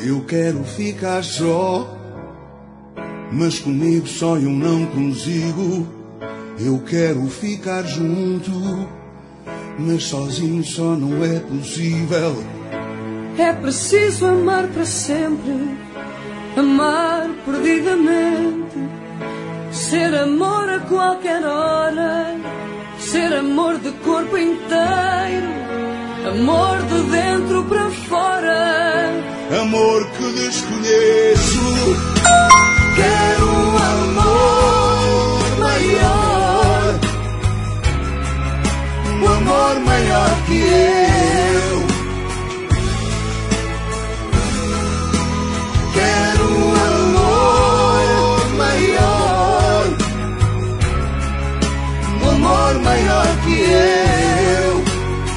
Eu quero ficar só, mas comigo só eu não consigo. Eu quero ficar junto, mas sozinho só não é possível. É preciso amar para sempre, amar perdidamente, ser amor a qualquer hora, ser amor de corpo inteiro, amor de dentro para fora, amor que desconheço. Quero um amor maior, um amor maior que eu. Quero um amor maior, um amor maior que eu.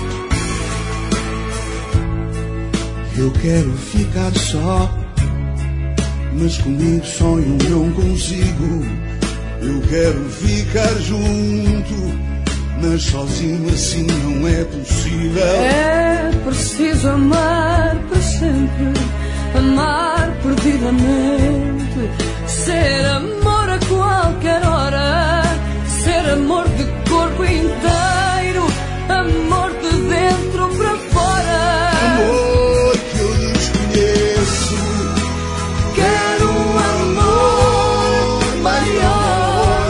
Eu quero ficar só, mas comigo só eu não consigo. Eu quero ficar junto, mas sozinho assim não é possível. É preciso amar para sempre, amar perdidamente, ser amor a qualquer hora, ser amor de corpo inteiro, amor de dentro para fora, amor que eu desconheço. Quero um amor maior,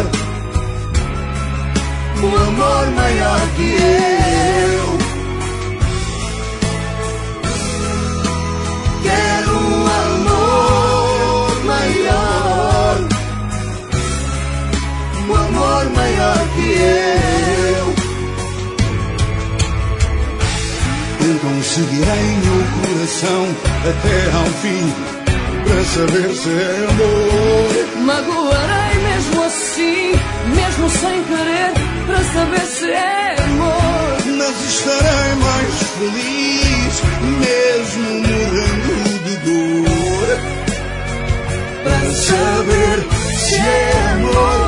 um amor maior que eu. Quero um amor maior, um amor maior que eu. Então seguirei meu coração até ao fim, para saber se é amor. Magoarei mesmo assim, mesmo sem querer, para saber se é amor. Mas estarei mais feliz, mesmo morrendo de dor, para saber se é amor.